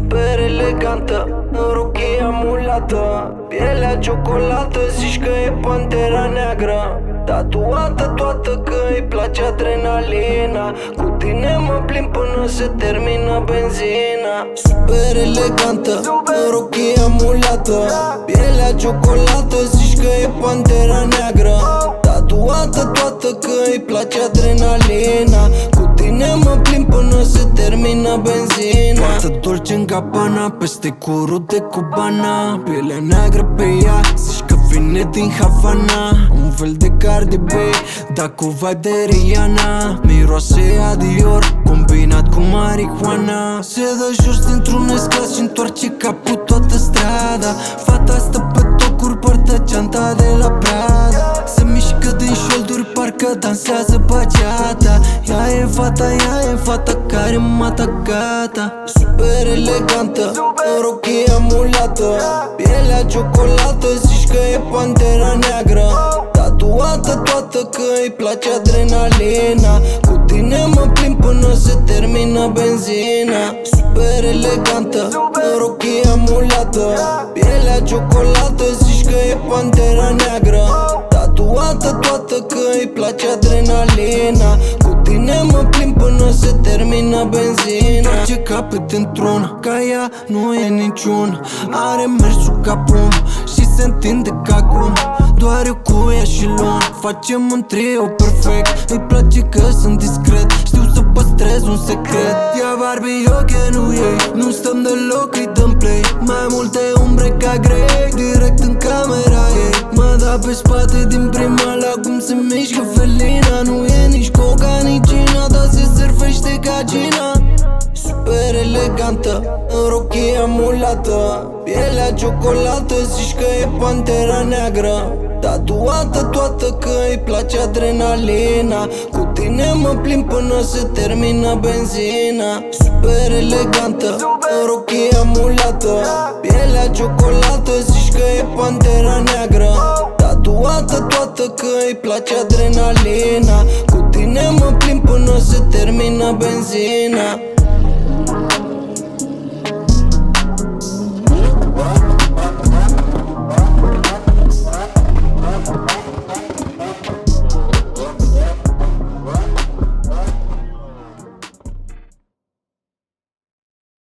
super elegantă, în rochie amulată, pielea ciocolată, zici că e Pantera Neagră. Tatuată toată că îi place adrenalina, cu tine mă plimb până se termină benzina. Super elegantă, în rochie amulată, pielea ciocolată, zici că e Pantera Neagră. Tatuată toată că îi place adrenalina, cu tine mă plimb până se termină benzina. Toată dolce în Gabbana, peste curul de cubana, pielea neagră pe ea, zici că vine din Havana. Un fel de Cardi B, dar cu vibe de Rihanna. Miroase a Dior, combinat cu marihuana. Se dă jos dintr-un escas și întoarce capul toată strada. Fata stă pe tocuri, poartă geanta de la Prada. Se mișcă din șolduri, parcă dansează bachata. Ea e fata care mata gata. Super elegantă, în rochie amulată, pielea ciocolată, zici că e Pantera Neagră. Tatuată toată că îi place adrenalina, cu tine mă plimb până se termină benzina. Super elegantă, în rochie amulată, pielea ciocolată, zici că e Pantera Neagră. Tatuată toată că îi place adrenalina, cu tine mă plimb până se termină benzina. Trage capet într-una, ca ea nu e niciun. Are mersul ca pum și se întinde ca acum. Doar eu cu ea și luni facem un trio perfect. Îi place că sunt discret, știu să păstrez un secret. Ea Barbie, eu că nu ei, nu stăm deloc, îi dăm play. Mai multe umbre ca grey, direct în camera ei. Mă da pe spate din prima la cum se mișcă felina. Nu e nici coca, nici gina, dar se servește ca gina. Super elegantă, în rochie amulată, pielea ciocolată, zici că e Pantera Neagră. Tatuată toată că îi place adrenalina, cu tine mă plimb până se termină benzina. Super elegantă, în rochie amulată, pielea ciocolată, zici că e Pantera Neagră. Tatuată toată că îi place adrenalina, cu tine mă plimb până se termină benzina.